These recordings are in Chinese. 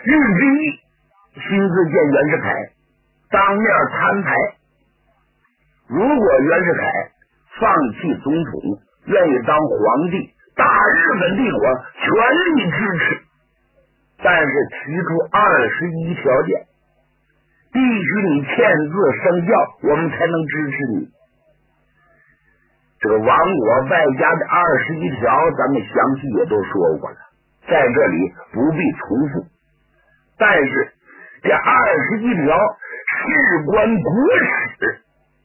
日之一亲自见袁世凯，当面摊牌，如果袁世凯放弃总统，愿意当皇帝，大日本帝国全力支持，但是提出21条件，必须你签字生效，我们才能支持你。这个亡国外加的21条，咱们详细也都说过了，在这里不必重复。但是这21条事关国史，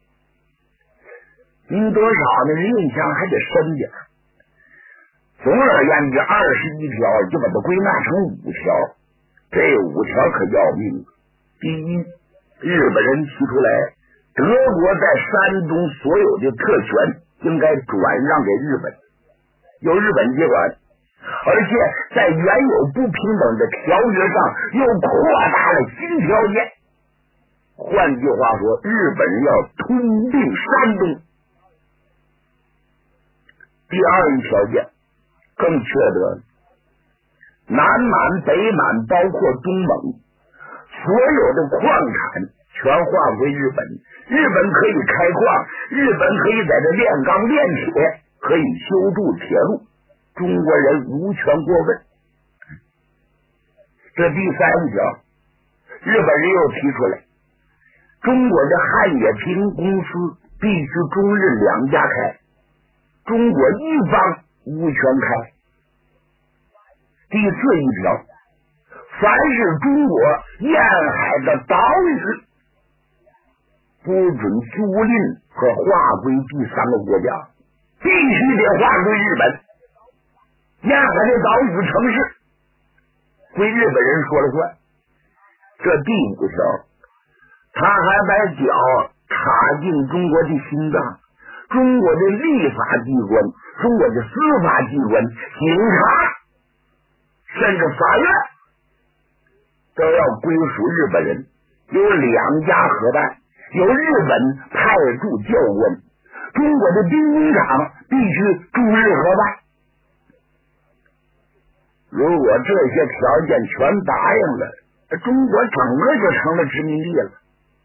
您多少呢印象还得深点。总而言之，21条就把它归纳成5条，这5条可要命。第一，日本人提出来，德国在山东所有的特权应该转让给日本，由日本接管，而且在原有不平等的条约上又扩大了新条件。换句话说，日本人要吞并山东。第二一条件更缺德，南满、北满包括东盟，所有的矿产全划归日本，日本可以开矿，日本可以在这炼钢炼铁，可以修筑铁路，中国人无权过问。这第三条，日本人又提出来，中国的汉冶萍公司必须中日2家开，中国一方无权开。第四一条，凡是中国沿海的岛屿不准租赁和划归第3个国家，必须得划归日本。沿海的岛屿城市归日本人说了算。这第5条，他还把脚插进中国的心脏，中国的立法机关、中国的司法机关、警察甚至法院都要归属日本人，由2家合办，由日本派驻教官，中国的兵工厂必须驻日合办。如果这些条件全答应了，中国整个就成了殖民地了。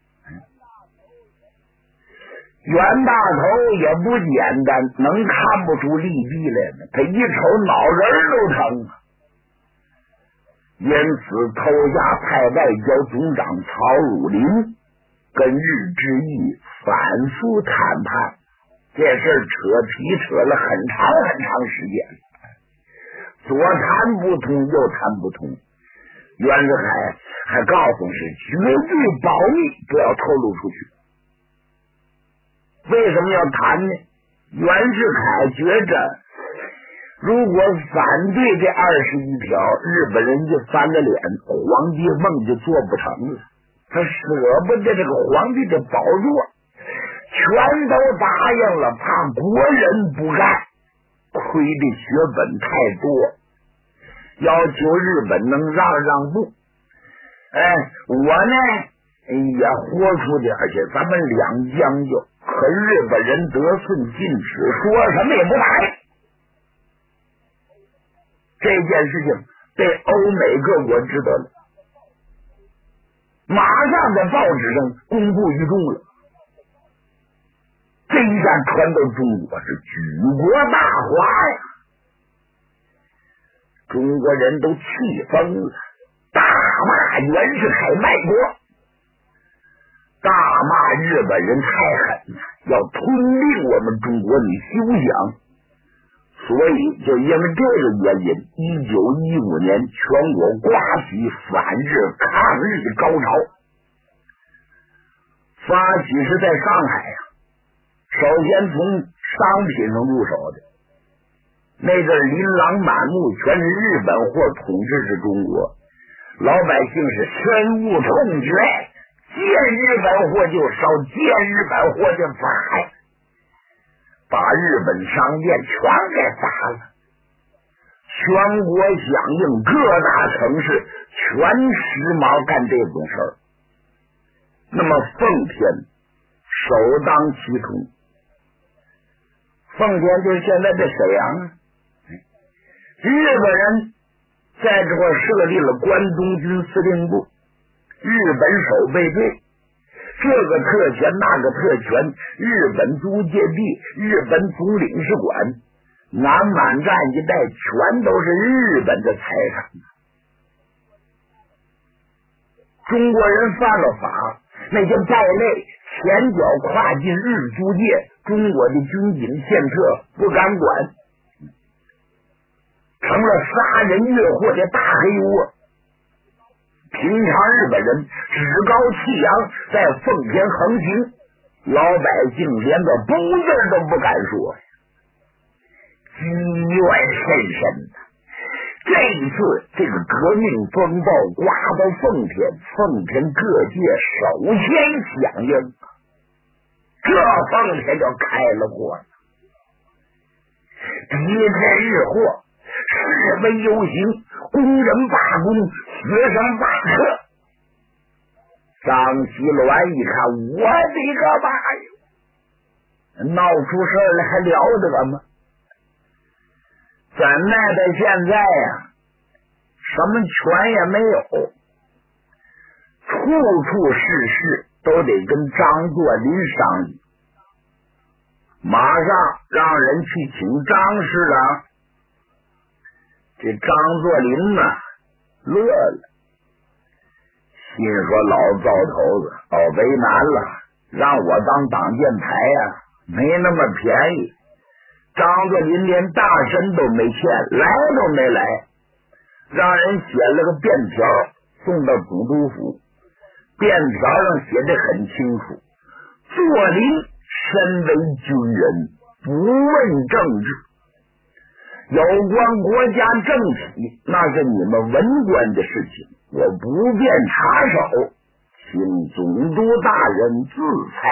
袁大头也不简单，能看不出利弊来吗？他一瞅脑仁都疼。因此头下派外交总长曹汝霖跟日之义反复谈判，这事儿扯皮扯了很长很长时间，左谈不通右谈不通。袁世凯还告诉是绝对保密，不要透露出去。为什么要谈呢？袁世凯觉着如果反对这21条，日本人就翻了脸，皇帝梦就做不成了。他舍不得这个皇帝的宝座，全都答应了，怕国人不干，亏的血本太多，要求日本能让步。我呢也豁出点去，咱们2将就。可日本人得寸进尺，说什么也不答应。这件事情被欧美各国知道了，马上在报纸上公布于众了。这一下传到中国是举国大哗呀，中国人都气疯了，大骂袁世凯卖国，大骂日本人太狠了，要吞并我们中国，你休想。所以就因为这个原因，1915年全国刮起反日抗日的高潮。发起是在上海呀，首先从商品上入手的。那阵琳琅满目，全是日本货统治着中国，老百姓是深恶痛绝，见日本货就烧，见日本货就砸，把日本商店全给砸了。全国响应，各大城市全时髦干这种事儿。那么奉天首当其冲，奉天就是现在的沈阳啊。日本人在这块设立了关东军司令部、日本守备队，这个特权那个特权，日本租界地、日本总领事馆，南满战一带全都是日本的财产。中国人犯了法，那些败类前脚跨进日租界，中国的军警宪特不敢管，成了杀人越货的大黑窝。平常日本人趾高气扬，在奉天横行，老百姓连个不字都不敢说，积怨甚深的。这一次这个革命风暴刮到奉天，奉天各界首先响应，这奉天就开了火了，敌人日货，示威游行，工人罢工，学生罢课。张锡銮一看，我的个妈呀，闹出事来还了得吗？怎奈到现在呀，什么权也没有，处处事事都得跟张作霖商议。马上让人去请张师长。这张作霖呢，乐了，心说老糟头子为难了，让我当挡箭牌呀，没那么便宜。张作霖连大身都没欠，来都没来，让人写了个便条送到总督府。便条上写得很清楚，作霖身为军人，不问政治，有关国家政体那是你们文官的事情，我不便插手，请总督大人自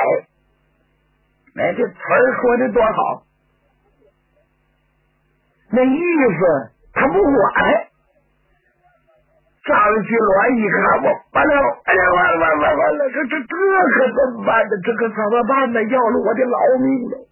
裁。这词儿说的多好，那意思他不管。张锡銮一看，完了，这可怎么办呢？这可怎么办呢？要了我的老命了。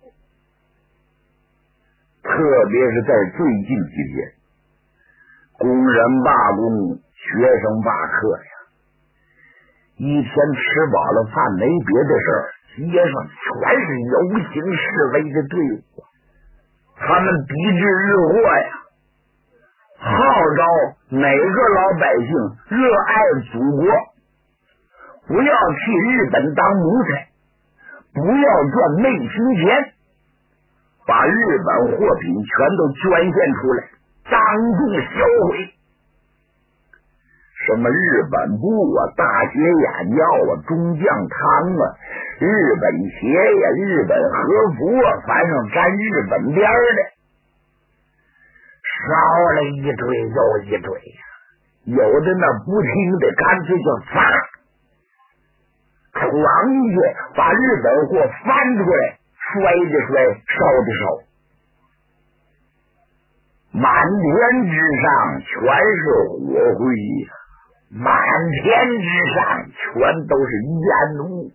特别是在最近几天，工人罢工，学生罢课呀，一天吃饱了饭没别的事儿，街上全是游行示威的队伍，他们抵制日货呀，号召每个老百姓热爱祖国，不要替日本当奴才，不要赚昧心钱，把日本货品全都捐献出来，当众销毁。什么日本布啊、大学眼药啊、中将汤啊、日本鞋呀、日本和服啊，反正沾日本边的，烧了一堆又一堆呀。有的那不听的，干脆就砸，闯进去把日本货翻出来，摔的摔，烧的烧。满天之上全是火灰呀，满天之上全都是烟雾。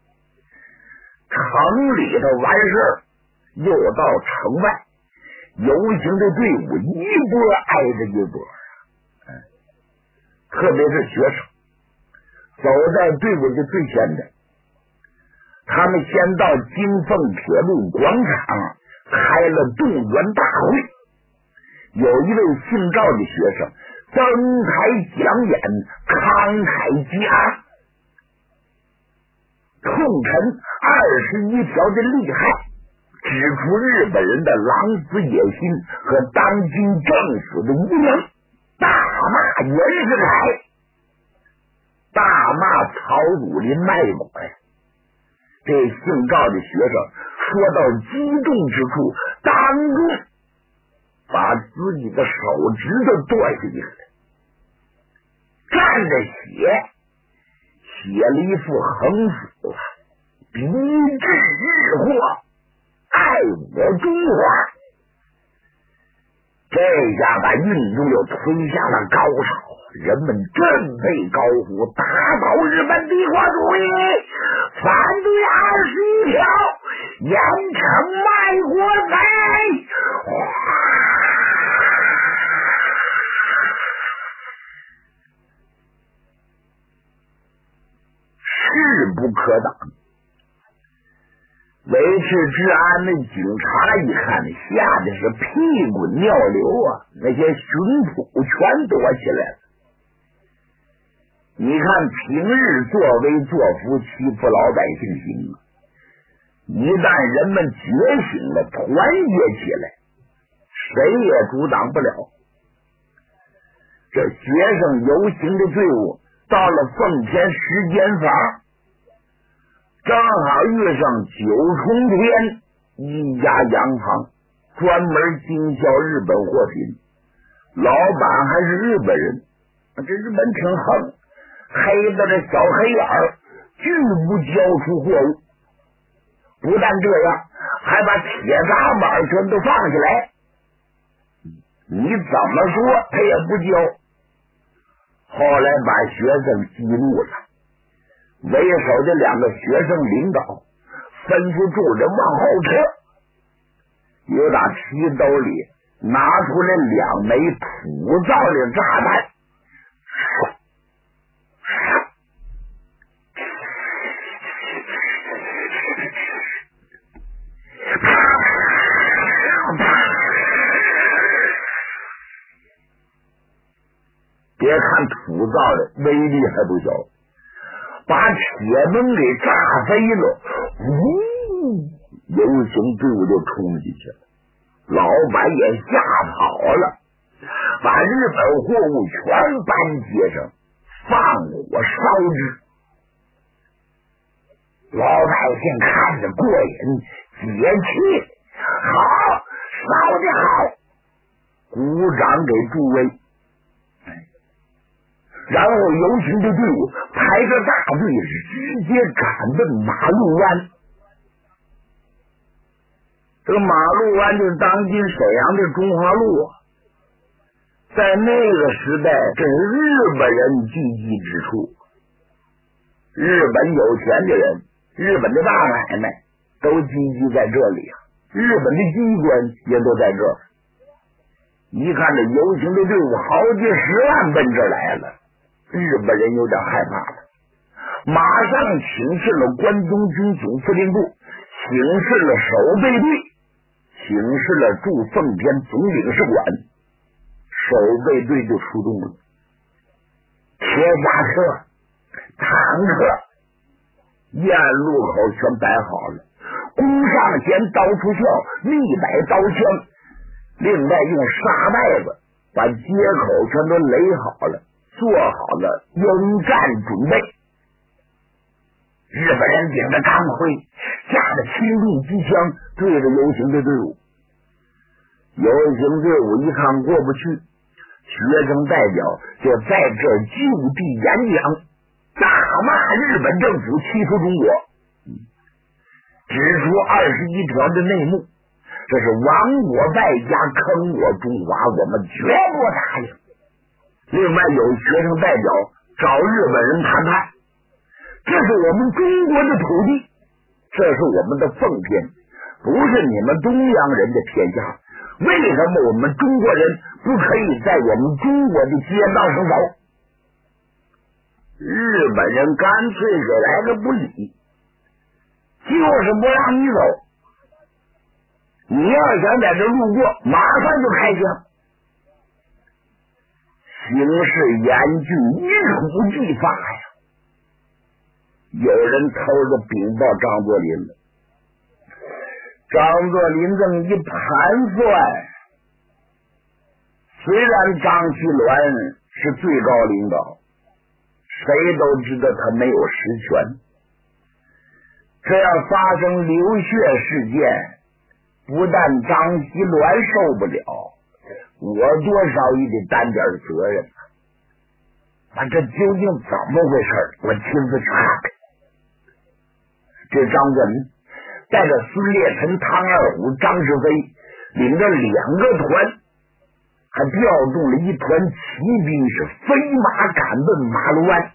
城里头完事儿，又到城外，游行的队伍一波挨着一波。特别是学生，走在队伍的最前边，他们先到京凤铁路广场开了动员大会。有一位姓赵的学生登台讲演，慷慨激昂，痛陈21条的厉害，指出日本人的狼子野心和当今政府的无能，大骂袁世凯，大骂曹汝霖卖国呀。这姓赵的学生说到激动之处，当众把自己的手指头剁下来，蘸着血写了一副横幅，抵制日货，爱我中华。这下把运动又推向了高潮，人们振臂高呼，打倒日本帝国主义，反对21条，严惩卖国贼。 势不可挡。维持治安的警察一看，吓得是屁滚尿流啊！那些巡捕全躲起来了。你看，平日作威作福欺负老百姓行啊，一旦人们觉醒了，团结起来，谁也阻挡不了。这学生游行的队伍到了奉天时间坊，正好遇上九重天一家洋行，专门经销日本货品，老板还是日本人。这日本挺横，黑的这小黑眼儿，拒不交出货物。不但这样，还把铁闸板全都放下来，你怎么说他也不交。后来把学生激怒了，为首的2个学生领导吩咐众人往后撤，又打皮兜里拿出来2枚土造的炸弹，别看土造的威力还不小，把铁门给炸飞了，游行队伍就冲进去了，老板也吓跑了，把日本货物全搬街上，放火烧之。老百姓看着过瘾，解气，好，烧得好，鼓掌给诸位。然后游行的队伍排着大队，直接赶奔马路湾。这个马路湾就是当今沈阳的中华路啊，在那个时代，这是日本人聚集之处。日本有钱的人，日本的大买卖都聚集在这里啊，日本的机关也都在这儿。一看这游行的队伍好几10万奔这儿来了，日本人有点害怕了，马上请示了关东军总司令部，请示了守备队，请示了驻奉天总领事馆，守备队就出动了，铁甲车、坦克沿路口全摆好了，弓上弦，刀出鞘，密摆刀枪，另外用沙袋子把街口全都垒好了，做好了迎战准备。日本人顶着钢盔，架着轻重机枪，对着游行的队伍。游行队伍一看过不去，学生代表就在这儿就地演讲，大骂日本政府欺负中国，指出21条的内幕，这是亡我败家，坑我中华，我们绝不答应。另外有学生代表找日本人谈判，这是我们中国的土地，这是我们的奉天，不是你们东洋人的天下，为什么我们中国人不可以在我们中国的街道上走？日本人干脆给来个不理，就是不让你走，你要想在这路过，马上就开枪。形势严峻，一触即发呀！有人偷着禀报张作霖了，张作霖这么一盘算，虽然张其鸾是最高领导，谁都知道他没有实权，这要发生流血事件，不但张其鸾受不了，我多少也得担点责任啊！这究竟怎么回事？我亲自去看看。这张作霖带着孙烈臣、唐二虎、张世飞，领着2个团，还调动了一团骑兵，是飞马赶奔马路湾。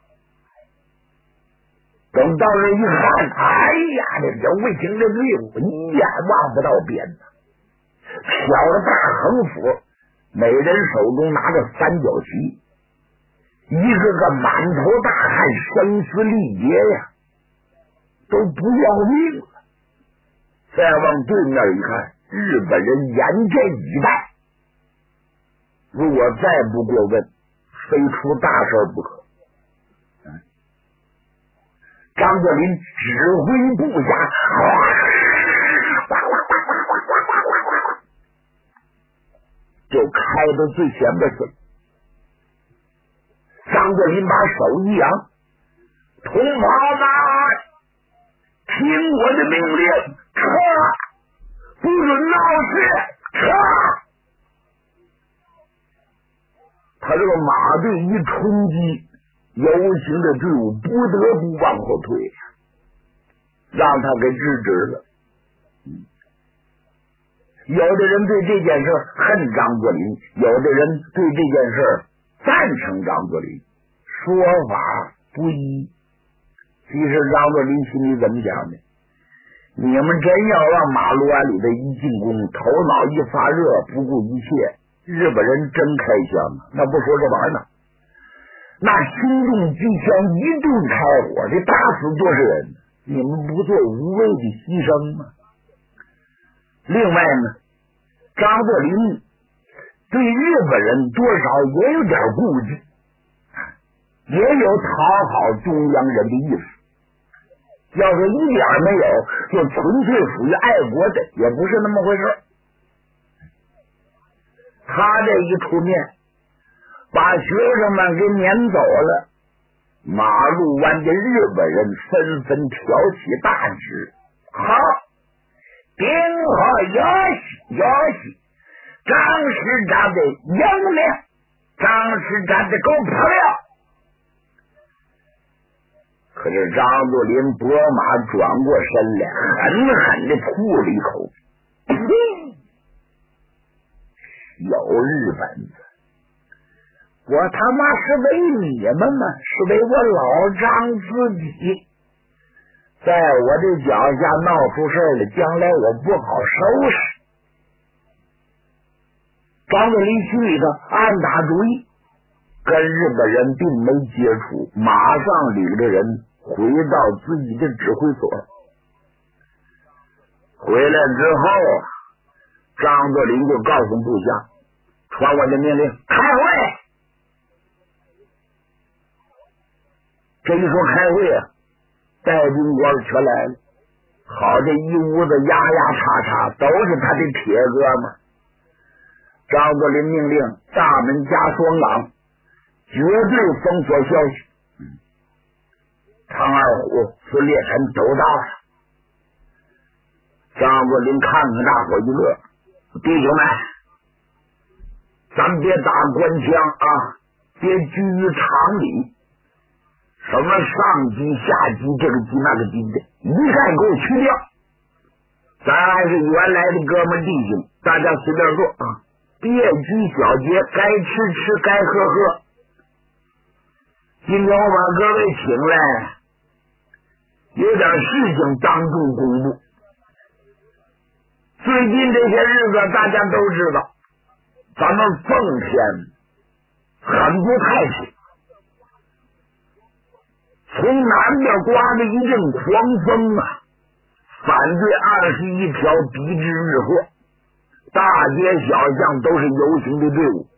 等到这一看，哎呀，这卫青的队伍一眼望不到边子，挑着大横幅，每人手中拿着3角旗， 一个个满头大汗，声嘶力竭呀，都不要命了。再往对面一看，日本人严阵以待，如果再不过问，非出大事不可。张作霖指挥部下就开到最前边去。张作霖把手一扬，同胞们，听我的命令，撤，不准闹事，撤。他这个马队一冲击，游行的队伍不得不往后退，让他给制止了。有的人对这件事恨张作霖，有的人对这件事赞成张作霖，说法不一。其实张作霖心里怎么想的？你们真要往马路湾里的一进攻，头脑一发热，不顾一切，日本人真开枪啊！那不说这玩意儿呢，那轻重机枪一顿开火，这打死多少人？你们不做无谓的牺牲吗？另外呢，张作霖对日本人多少也有点顾忌，也有讨好中央人的意思。要说一点没有，就纯粹属于爱国的，也不是那么回事。他这一出面，把学生们给撵走了，马路湾的日本人纷纷挑起大旗。好，顶好游戏，张师长的英明，张师长的够漂亮。可是张作霖拨马转过身来，狠狠的吐了一口，有日本子，我他妈是为你们吗？是为我老张自己，在我这脚下闹出事了，将来我不好收拾。张作霖心里头暗打主意，跟日本人并没接触，马上领着人回到自己的指挥所。回来之后张作霖就告诉部下，传我的命令，开会。这一说开会啊，带兵官全来了，好这一屋子压叉叉，都是他的铁哥们。张作霖命令大门加双岗，绝对封锁消息。唐二虎、孙烈臣都到了。张作霖看看大伙一乐，弟兄们，咱别打官腔啊，别拘于常理，什么上级下级这个级那个级的，一概给我去掉。咱还是原来的哥们弟兄，大家随便做啊，别拘小节，该吃吃，该喝喝。今天我把各位请来，有点事情当众公布。最近这些日子大家都知道，咱们奉天很不太平，从南边刮了一阵狂风啊，反对21条抵制日货，大街小巷都是游行的队伍，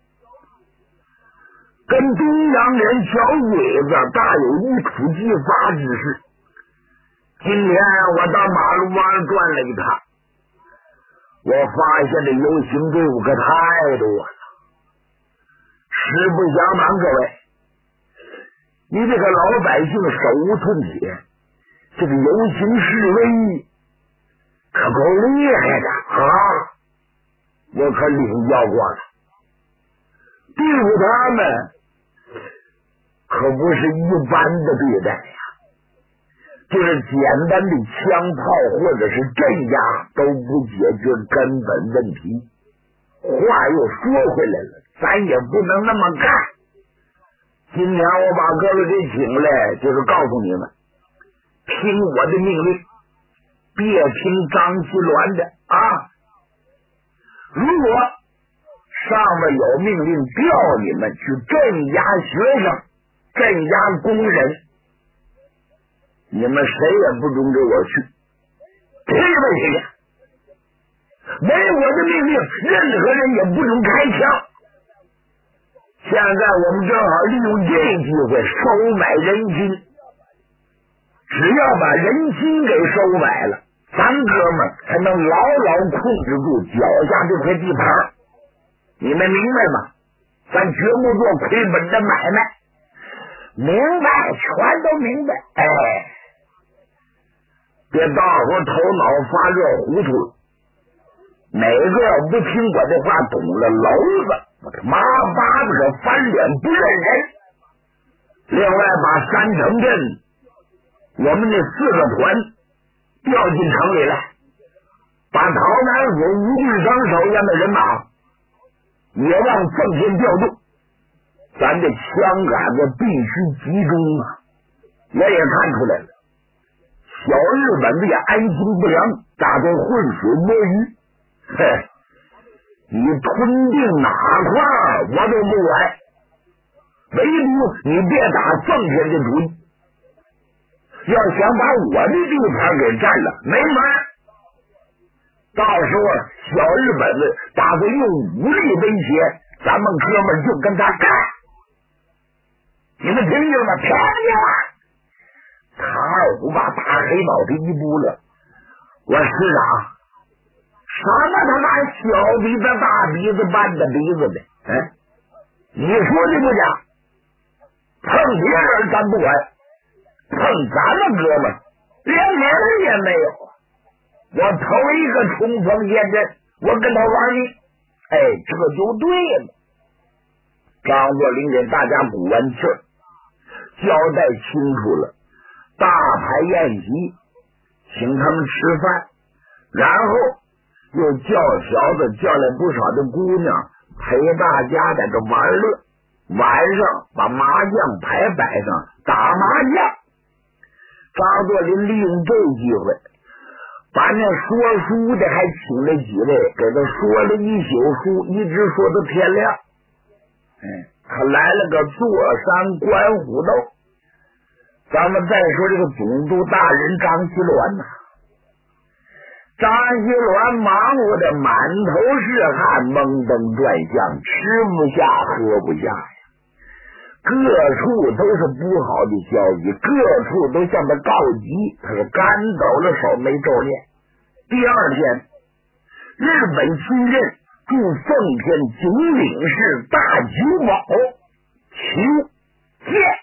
跟东洋人小鬼子大有一触即发之势。今天我到马路湾转了一趟，我发现这游行队伍可太多了。实不相瞒各位，你这个老百姓手无寸铁，这个游行示威可够厉害的啊！我可领教过了，对付他们可不是一般的对待呀，就是简单的枪炮或者是镇压都不解决根本问题。话又说回来了，咱也不能那么干。今天我把各位给请来，就是告诉你们，听我的命令，别听张其鸾的啊！如果上面有命令调你们去镇压学生， 镇压工人，你们谁也不准给我去，凭什么去？没我的命令，任何人也不准开枪。现在我们正好利用这机会收买人心，只要把人心给收买了，咱哥们才能牢牢控制住脚下这块地盘。你们明白吗？咱绝不做亏本的买卖。 明白，全都明白。 哎，别大伙头脑发热糊涂了。每个要不听我的话懂了娄子，我他妈巴子可翻脸不认人。另外把三城镇我们这4个团调进城里来，把陶南府吴玉章手下的人马也往奉天调动。咱这枪杆子必须集中啊！我也看出来了，小日本子也安心不良，打算浑水摸鱼。嘿，你吞并哪块我都不管，唯独你别打奉天的主意。要想把我的地盘给占了，没门。到时候小日本子打算用武力威胁，咱们哥们就跟他干。你们听见了吗？听见了！他二虎把大黑帽子一拨了，我师长，什么他妈小鼻子大鼻子半的鼻子的？你说的不假，碰别人咱不管，碰咱们哥们连名也没有。我头一个冲锋陷阵，我跟他玩命，这就对了。张作霖给大家鼓完气儿，交代清楚了，大排宴席，请他们吃饭，然后又叫小子叫来不少的姑娘陪大家在这玩乐。晚上把麻将牌摆上，打麻将。张作霖利用这机会，把那说书的还请了几位，给他说了一宿书，一直说到天亮。他来了个坐山观虎斗。咱们再说这个总督大人张锡銮呐，张锡銮忙活的满头是汗，蒙登转向，吃不下喝不下呀，各处都是不好的消息，各处都向他告急，他是干抖了手没皱脸。第二天，日本新任驻奉天总领事大久保求见。